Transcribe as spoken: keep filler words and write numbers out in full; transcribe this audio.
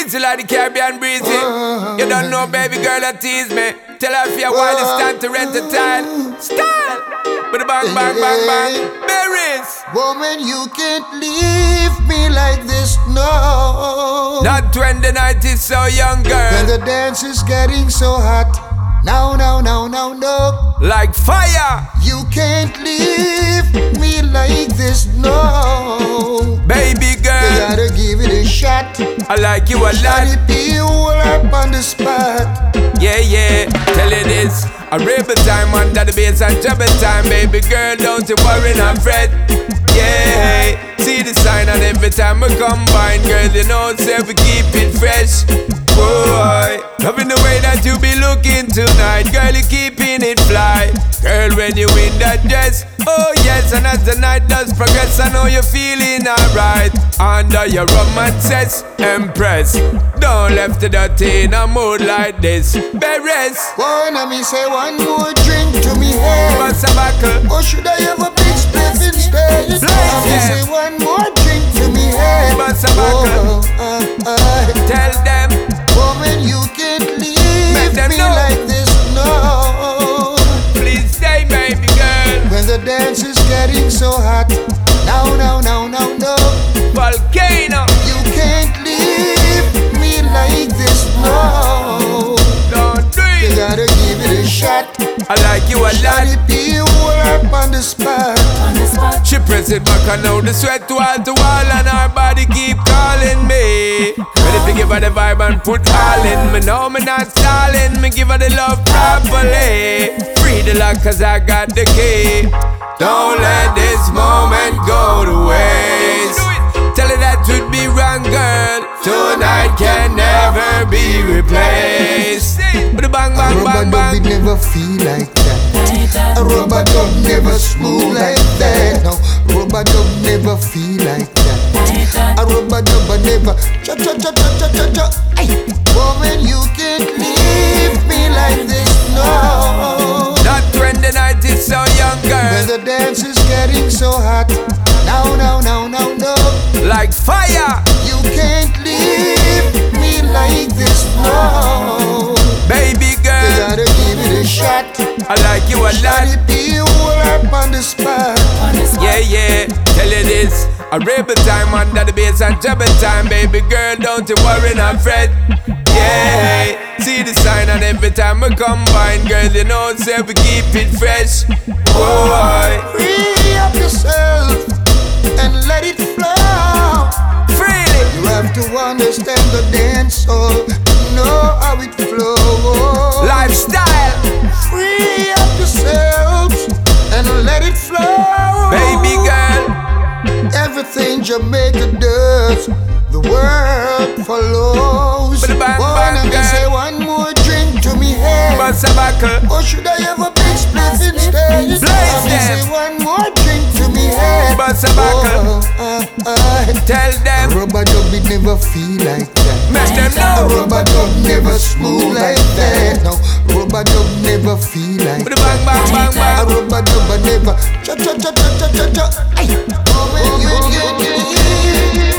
Breezy like the Caribbean breezy. You don't know, baby girl, that tease me. Tell her if you're wild, it's time to rent a tile. Style! With a bang, bang, bang, bang. Berries! Woman, you can't leave me like this, no. Not when the night is so young, girl. When the dance is getting so hot. No, no, no, no, no. Like fire. You can't leave me like this, no. Baby girl, you gotta give it a shot. I like you a lot. Shot it be all up on the spot. Yeah, yeah, tell you this. A rebel time under the bass and trouble time. Baby girl, don't you worry, not fret. Yeah, see the sign and every time we combine. Girl, you know, say we keep it fresh. Boy, loving the way that you be looking tonight. Girl, you keeping it fly. Girl, when you in that dress, oh yes. And as the night does progress, I know you're feeling alright. Under your romances, Empress. Don't left the dirty in a mood like this. Berries. Wanna me say one more drink to me head. What's a buckle? Or should I have a big spliff instead? Wanna me say one more drink to me head. What's a buckle? Oh, uh, uh, Tell them, woman, you can't leave me know. like this, no. Please stay, baby girl. When the dance is getting so hot. No, no, no, no, no. Volcano. You can't leave me like this, no. Don't do it. You gotta give it a shot. I like you a lot. Shot it be all up on the spot. On the spot. She press it back and now the sweat wall to wall and her body keep calling me. Ready to give her the vibe and put all in me. No, me not stalling, me give her the love properly. Free the lock cause I got the key. Don't let this moment go to waste. Tell her that would be wrong, girl. Tonight can never be replaced. With a bang, bang, bang, bang. A rubber dub never feel like that. A rubber dub never smooth like that. No, rubber dub never feel like that. A rubber dub never cha cha cha cha cha cha cha. Ay, woman, you can't leave me like this, no. Not when the night is so young, girl. When the dance is getting so hot. No, no, no, no, no. Like fire. You can't leave me like this, no. Baby girl, you gotta give it a shot. I like you a lot. Shot it be all up on the spot. Yeah, yeah, tell you this. A rebel time under the bass and trouble time. Baby girl, don't you worry, not fret. Yeah, see the sign and every time we combine. Girl, you know, say we keep it fresh. Boy, free up yourself and let it flow. Freely. You have to understand the dance hall, know how it flows. Lifestyle. Free up yourselves and let it flow. Baby girl, everything Jamaica does, the world follows. Bang, bang, Wanna me say one more drink to me head. What's a buckle? Or should I have a big split instead? Blaze Wanna me them. say one more drink to me head. What's a buckle? Oh, uh, uh, Tell them, rubber dub it never feel like that. make them A know. rubber dub never smooth like that. No, rubber dub never feel like With a bang, bang, bang, a bang. rubber dub never cha cha cha cha cha cha cha. Ay, oh, you, you, you, you.